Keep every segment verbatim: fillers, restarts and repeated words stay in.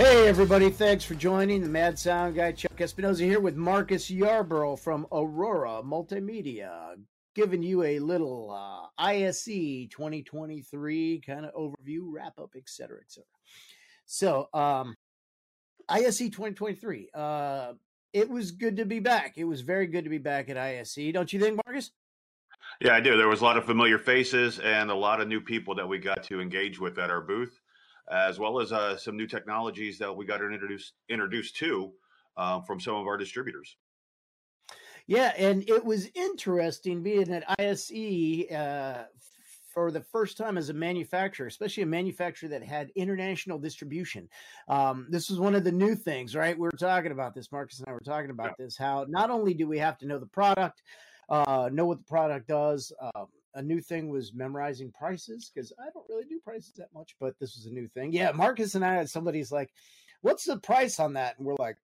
Hey everybody, thanks for joining the Mad Sound Guy. Chuck Espinoza here with Marcus Yarborough from Aurora Multimedia, giving you a little uh, I S E twenty twenty-three kind of overview, wrap up, et cetera, et cetera. So, um, I S E twenty twenty-three, uh, it was good to be back. It was very good to be back at I S E. Don't you think, Marcus? Yeah, I do. There was a lot of familiar faces and a lot of new people that we got to engage with at our booth, as well as uh, some new technologies that we got introduced introduced to uh, from some of our distributors. Yeah, and it was interesting being at I S E uh, for the first time as a manufacturer, especially a manufacturer that had international distribution. Um, this was one of the new things, right? We were talking about this, Marcus and I were talking about Yeah. this, how not only do we have to know the product, uh, know what the product does. Um, a new thing was memorizing prices, because I don't really do prices that much, but this was a new thing. Yeah, Marcus and I had somebody's like, what's the price on that? And we're like,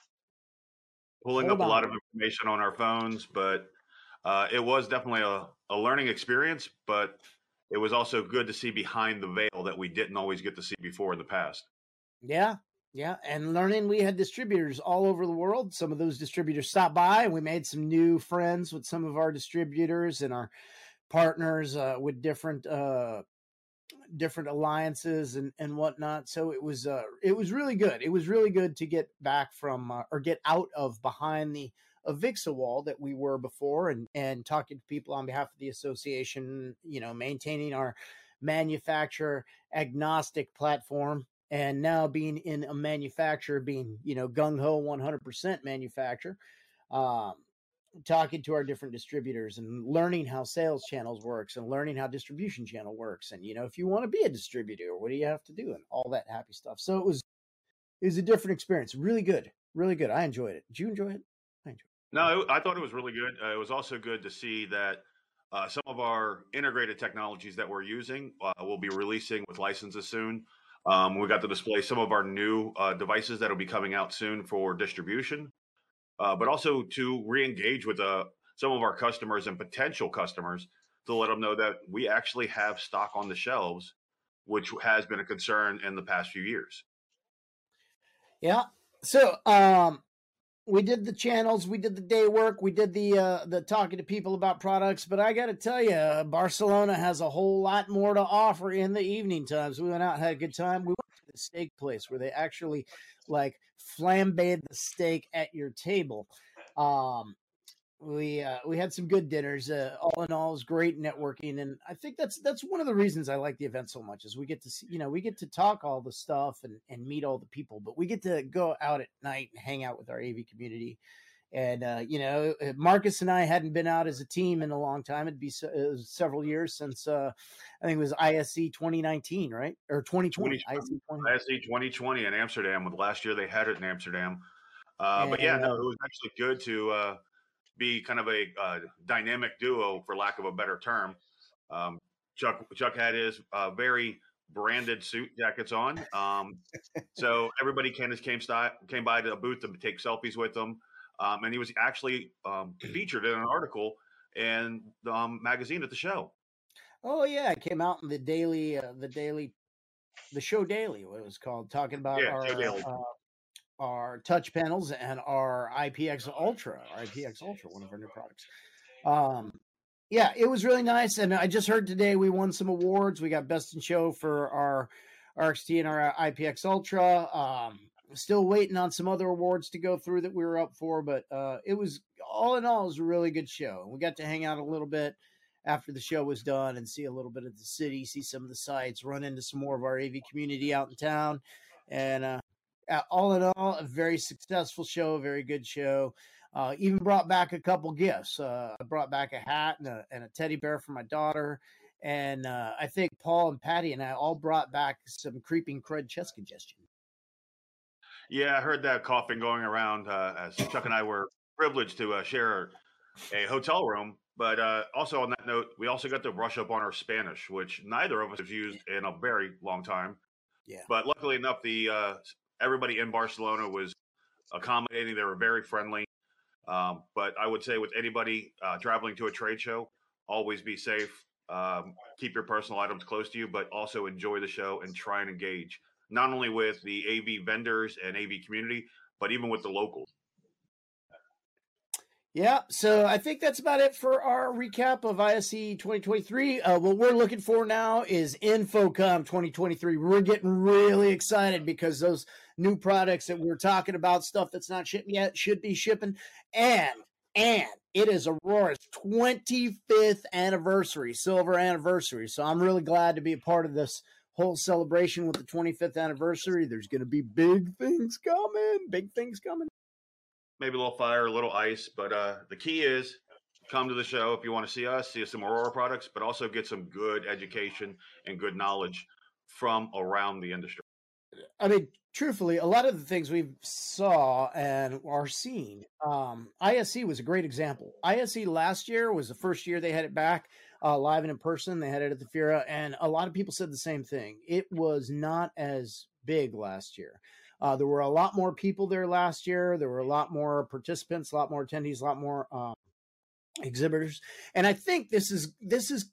Pulling hold up a lot on. of information on our phones, but uh, it was definitely a, a learning experience, but it was also good to see behind the veil that we didn't always get to see before in the past. Yeah, yeah. And learning we had distributors all over the world. Some of those distributors stopped by, and we made some new friends with some of our distributors and our partners uh, with different uh, different alliances and and whatnot. So it was uh, it was really good. It was really good to get back from uh, or get out of behind the Avixa wall that we were before, and and talking to people on behalf of the association. You know, maintaining our manufacturer agnostic platform, and now being in a manufacturer, being you know gung ho one hundred percent manufacturer. Um, Talking to our different distributors and learning how sales channels works and learning how distribution channel works. And, you know, if you want to be a distributor, what do you have to do? And all that happy stuff. So it was, it was a different experience. Really good. Really good. I enjoyed it. Did you enjoy it? I enjoyed No, it- I thought it was really good. Uh, it was also good to see that uh, some of our integrated technologies that we're using uh, will be releasing with licenses soon. Um, we got to display some of our new uh, devices that will be coming out soon for distribution, uh, but also to re-engage with uh, some of our customers and potential customers to let them know that we actually have stock on the shelves, which has been a concern in the past few years. it. Yeah. So, um, we did the channels, we did the day work, we did the uh, the talking to people about products. But I got to tell you, Barcelona has a whole lot more to offer in the evening times. We went out, had a good time. We went to the steak place where they actually like flambéed the steak at your table. Um, we uh, we had some good dinners. Uh, all in all, it was great networking, and I think that's that's one of the reasons I like the event so much. Is we get to see, you know, we get to talk all the stuff and and meet all the people, but we get to go out at night and hang out with our A V community. And uh, you know, Marcus and I hadn't been out as a team in a long time. It'd be se- it was several years since uh, I think it was I S C twenty nineteen, right, or twenty twenty, I S C twenty. I S C twenty twenty in Amsterdam. With last year they had it in Amsterdam. Uh, but yeah, And no, uh, it was actually good to uh, be kind of a uh, dynamic duo, for lack of a better term. Um, Chuck Chuck had his uh, very branded suit jackets on, um, so everybody came came sti- came by to the booth to take selfies with him, um, and he was actually um, featured in an article in the um, magazine at the show. oh yeah, I came out in the daily, uh, the daily, the show daily, what it was called, talking about Yeah, Joe our Daly. uh, our touch panels and our I P X Ultra, our I P X Ultra, one of our new products. Um, yeah, it was really nice. And I just heard today we won some awards. We got Best in Show for our R X T and our I P X Ultra. Um, still waiting on some other awards to go through that we were up for, but uh, it was all in all, it was a really good show. We got to hang out a little bit after the show was done and see a little bit of the city, see some of the sites, run into some more of our A V community out in town. And uh, uh, all in all, a very successful show, a very good show. Uh, even brought back a couple gifts. Uh, I brought back a hat and a, and a teddy bear for my daughter. And uh, I think Paul and Patty and I all brought back some creeping crud chest congestion. Yeah, I heard that coughing going around uh, as Chuck and I were privileged to uh, share a hotel room. But uh, also on that note, we also got to brush up on our Spanish, which neither of us have used in a very long time. Yeah. But luckily enough, the uh, everybody in Barcelona was accommodating. They were very friendly. Um, but I would say with anybody uh, traveling to a trade show, always be safe. Um, keep your personal items close to you, but also enjoy the show and try and engage. not only with the A V vendors and A V community, but even with the locals. Yeah, so I think that's about it for our recap of I S E twenty twenty-three. Uh, what we're looking for now is InfoComm twenty twenty-three. We're getting really excited because those new products that we're talking about, stuff that's not shipping yet, should be shipping. And, and it is Aurora's twenty-fifth anniversary, silver anniversary. So I'm really glad to be a part of this whole celebration with the twenty-fifth anniversary. There's going to be big things coming, big things coming. Maybe a little fire, a little ice, but uh, the key is come to the show if you want to see us, see some Aurora products, but also get some good education and good knowledge from around the industry. I mean, truthfully, a lot of the things we saw and are seeing, um, I S E was a great example. I S E last year was the first year they had it back uh, live and in person. They had it at the Fira, and a lot of people said the same thing. It was not as big last year. Uh, there were a lot more people there last year. There were a lot more participants, a lot more attendees, a lot more um, exhibitors. And I think this is this is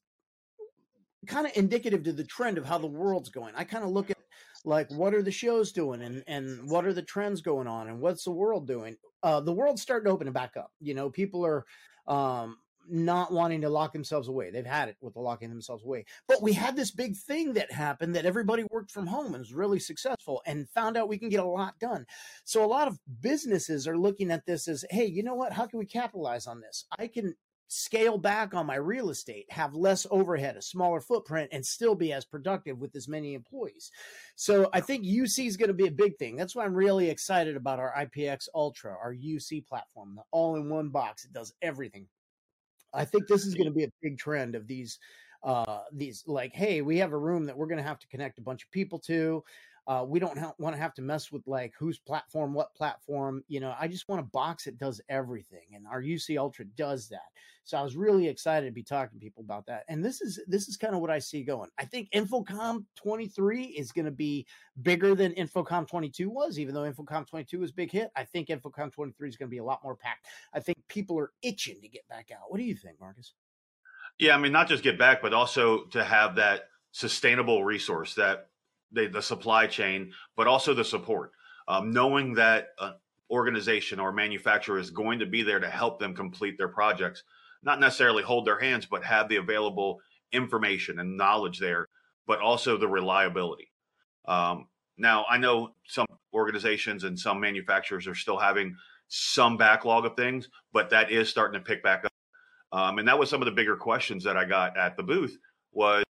kind of indicative to the trend of how the world's going. I kind of look at like, what are the shows doing, and and what are the trends going on, and what's the world doing? Uh, the world's starting to open back up. You know, people are um, not wanting to lock themselves away. They've had it with the locking themselves away. But we had this big thing that happened that everybody worked from home and was really successful and found out we can get a lot done. So a lot of businesses are looking at this as, hey, you know what? How can we capitalize on this? I can scale back on my real estate, have less overhead, a smaller footprint, and still be as productive with as many employees. So I think U C is going to be a big thing. That's why I'm really excited about our I P X Ultra, our U C platform, the all-in-one box. It does everything. I think this is going to be a big trend of these, uh, these like, hey, we have a room that we're going to have to connect a bunch of people to. Uh, we don't ha- want to have to mess with like whose platform, what platform, you know, I just want a box that does everything. And our U C Ultra does that. So I was really excited to be talking to people about that. And this is, this is kind of what I see going. I think InfoComm twenty-three is going to be bigger than InfoComm twenty-two was, even though InfoComm twenty-two was a big hit. I think InfoComm twenty-three is going to be a lot more packed. I think people are itching to get back out. What do you think, Marcus? Yeah, I mean, not just get back, but also to have that sustainable resource, that they, the supply chain, but also the support. Um, knowing that an organization or manufacturer is going to be there to help them complete their projects, not necessarily hold their hands, but have the available information and knowledge there, but also the reliability. Um, now, I know some organizations and some manufacturers are still having some backlog of things, but that is starting to pick back up. Um, and that was some of the bigger questions that I got at the booth was,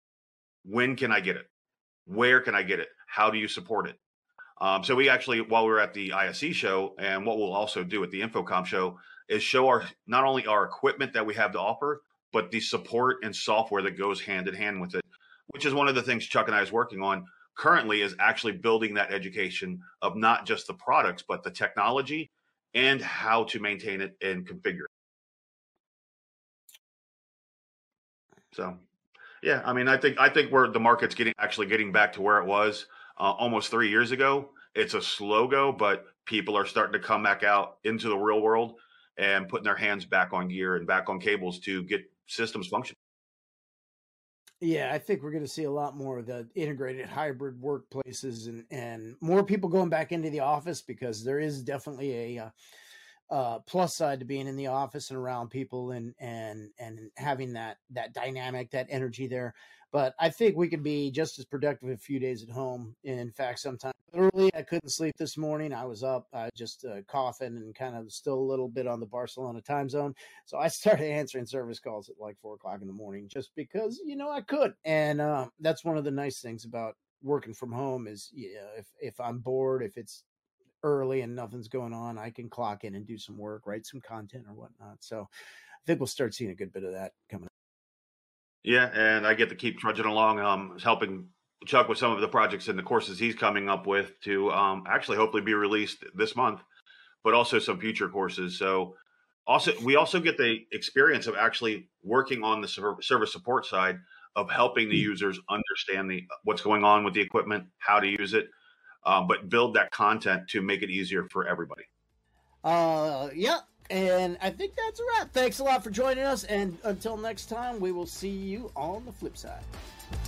when can I get it? Where can I get it? How do you support it? Um, so we actually, while we were at the I S E show, and what we'll also do at the InfoComm show, is show our not only our equipment that we have to offer, but the support and software that goes hand in hand with it, which is one of the things Chuck and I is working on currently, is actually building that education of not just the products, but the technology and how to maintain it and configure it. So, yeah, I mean, I think I think we're the market's getting actually getting back to where it was uh, almost three years ago. It's a slow go, but people are starting to come back out into the real world and putting their hands back on gear and back on cables to get systems functioning. Yeah, I think we're going to see a lot more of the integrated hybrid workplaces, and, and more people going back into the office, because there is definitely a uh, uh, plus side to being in the office and around people, and and and having that that dynamic, that energy there. But I think we could be just as productive a few days at home. In fact, sometimes literally, I couldn't sleep this morning. I was up, uh, just uh, coughing and kind of still a little bit on the Barcelona time zone. So I started answering service calls at like four o'clock in the morning, just because, you know, I could. And uh, that's one of the nice things about working from home is, you know, if if I'm bored, if it's early and nothing's going on, I can clock in and do some work, write some content or whatnot. So I think we'll start seeing a good bit of that coming up. Yeah, and I get to keep trudging along, um, helping Chuck with some of the projects and the courses he's coming up with to um, actually hopefully be released this month, but also some future courses. So also, we also get the experience of actually working on the service support side of helping the users understand the what's going on with the equipment, how to use it, um, but build that content to make it easier for everybody. Uh, yeah. And I think that's a wrap. Thanks a lot for joining us. And until next time, we will see you on the flip side.